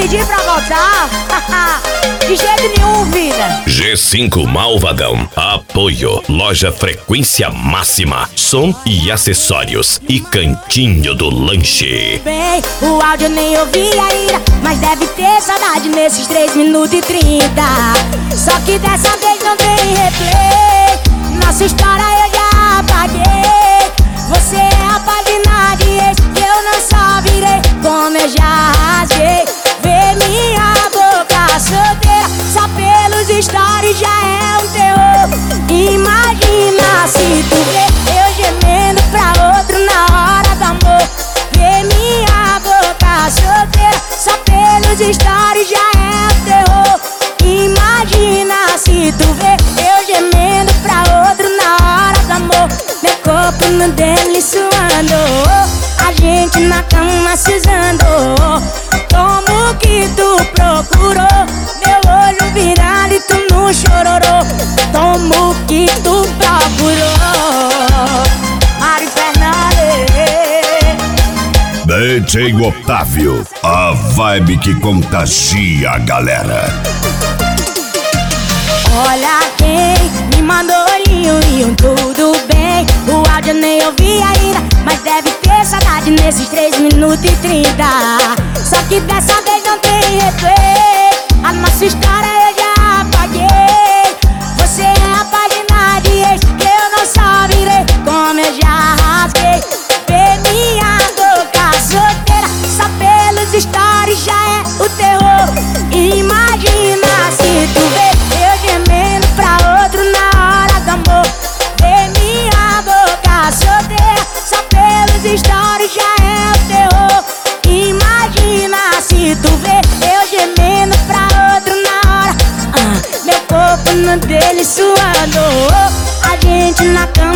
pedir pra voltar? De jeito nenhum, vida. G5 Malvadão. Apoio. Loja Frequência Máxima. Som e acessórios. E Cantinho do Lanche. Bem, o áudio nem ouvi ainda, mas deve ter saudade nesses 3 minutos e 30. Só que dessa vez não tem replay. Nossa história eu já apaguei. Você é a página de ex, eu não só virei, como eu já rasguei. Vê minha boca solteira, só pelos stories já é um terror. Imagina se tu vê eu gemendo pra outro na hora do amor. Vê minha boca solteira, só pelos stories já é um terror. Imagina se tu vê eu gemendo pra outro na hora do amor. Meu corpo no dele suando, a gente na cama se usando. Como que tu procurou? Meu olho virado e tu não chororou. Como que tu procurou? Mário Fernandes, DJ Otávio, a vibe que contagia a galera. olha quem me mandou olhinho e tudo bem. O áudio eu nem ouvi ainda, mas deve ter saudade nesses 3 minutos e 30. Só que dessa vez não tem replay. A nossa história eu já apaguei. Você é a página de ex, eu não só virei, como eu já rasguei. Vê minha boca solteira, só pelos stories já é o terror. Imagina se tu vê eu gemendo pra outro na hora do amor. Vê minha boca solteira, só pelos stories já é o terror. Imagina se tu vê eu gemendo pra outro na hora. Meu corpo no dele suando, a gente na cama